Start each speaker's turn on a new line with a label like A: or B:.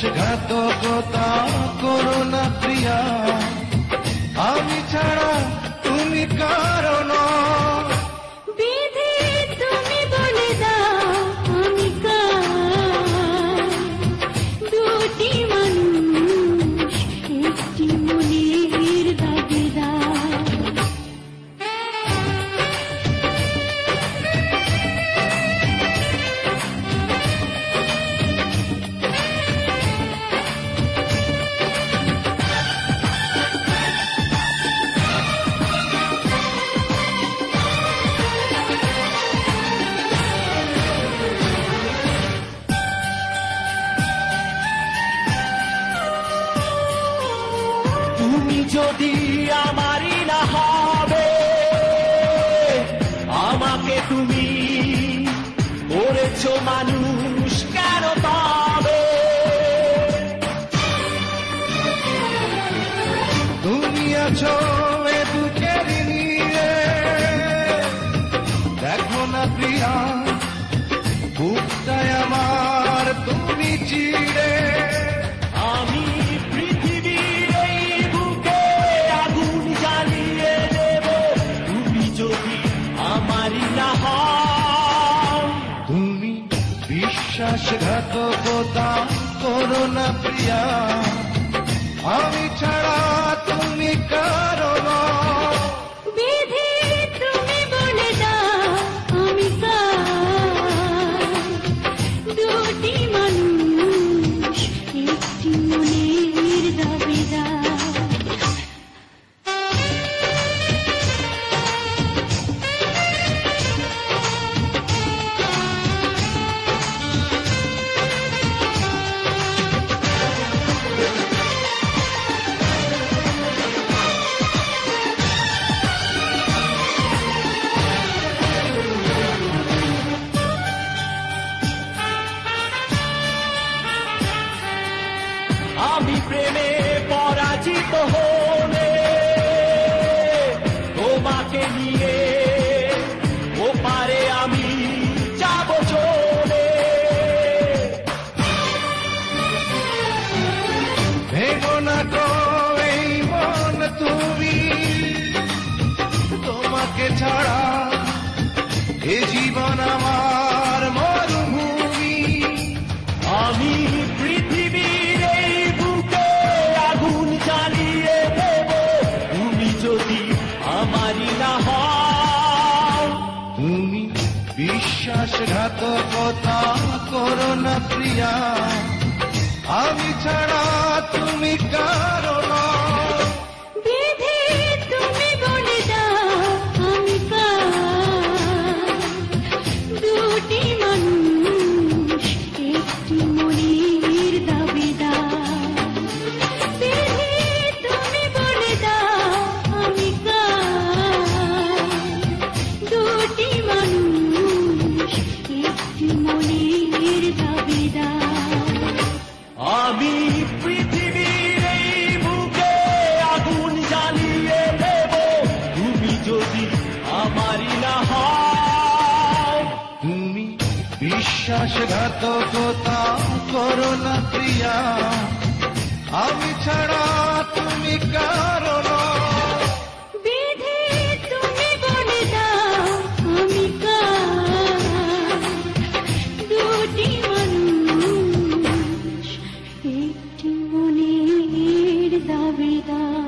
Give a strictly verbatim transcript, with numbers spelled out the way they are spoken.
A: বিশ্বাসঘাতকতা করো না প্রিয়া, আমি ছাড়া তুমি কারো নও।
B: বিধি তুমি বলে দাও আমি কার, দুটি মানুষ একটি মনের দাবিদার।
C: তুমি যদি আমারই না হবে, আমাকে তুমি করেছো মানুষ কেন পাবে?
A: তুমি আছো এ বুকের নিয়ে, দেখো না প্রিয়া বুকটায় আমার তুমি চিড়ে।
C: আমি পৃথিবীর এই বুকে আগুন জ্বালিয়ে দেব, তুমি যদি আমারই না হও।
A: তুমি বিশ্বাসঘাতকতা করো না প্রিয়া, আমি ছাড়া তুমি কারো নও।
B: বিধি তুমি বলে দাও আমি কার, দুটি মানুষ একটি মনের দাবিদার।
C: আমি প্রেমে পরাজিত হলে তোমাকে নিয়ে ওপারে আমি যাব চলে।
A: ভেবো না তো এই মন তুমি, তোমাকে ছাড়া এ জীবন আমার মরুভূমি।
C: আমি পৃথিবীর এই বুকে আগুন জ্বালিয়ে দেব, তুমি যদি আমারই না হও।
A: তুমি বিশ্বাসঘাতকতা করো না প্রিয়া, আমি ছাড়া তুমি কারো নও।
B: বিধি তুমি বলে দাও আমি কার, দুটি মানুষ একটি মনের দাবিদার। বিধি তুমি বলে দাও আমি কার, দুটি মানুষ একটি মনের দাবিদার।
C: আমি পৃথিবীর এই বুকে আগুন জ্বালিয়ে দেব, তুমি যদি আমারই না হও।
A: তুমি বিশ্বাসঘাতকতা করো না প্রিয়া, আমি ছাড়া তুমি কারো নও।
B: বিধি তুমি বলে দাও আমি কার, দুটি মানুষ একটি মনের দাবিদার।